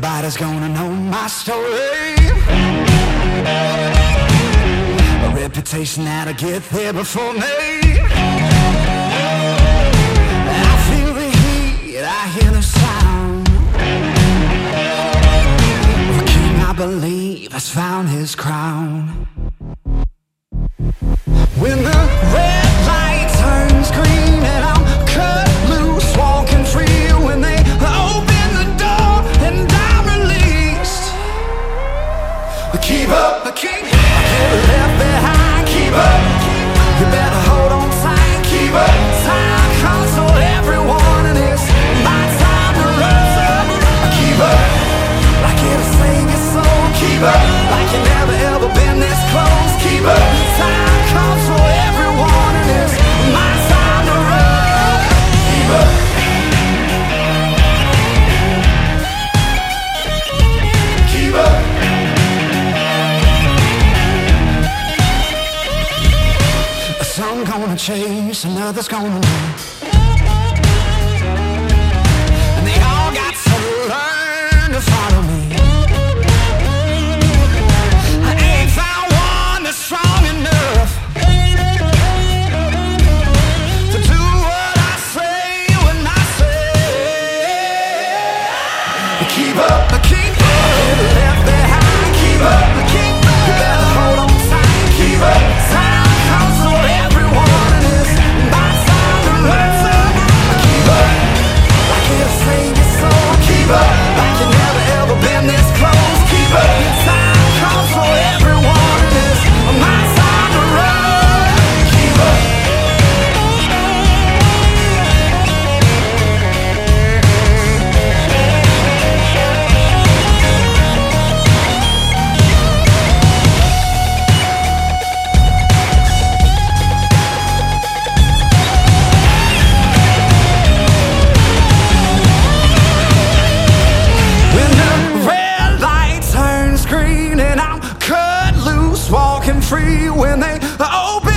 Everybody's gonna know my story. A reputation that'll get there before me. I feel the heat, I hear the sound. The king, I believe, has found his crown. When the red light turns green and I'm cut loose, walking free. When they open the door and I'm released. Keep up, keep up. I get left behind. Keep up. You better hold on tight. Keep up. Time comes for everyone and it's my time to run. Keep up. Like it'll save your soul. Keep up. Like you never ever been this close. Keep up. Time comes for everyone and it's my time to run. Keep up. Keep up. Some gonna chase, another's gonna run. And they all got to learn to follow me. I ain't found one that's strong enough to do what I say when I say keep up, keep up. Get left behind. Keep up, keep up. You better hold on tight. Keep up. Time comes for everyone and it's my time to run. Keep up. Like it'll save your soul. Keep up. Like you never ever been this close. Keep up. Time comes for everyone and it's my time to run. Keep up. When the red light turns green and I'm cut loose, walking free. When they open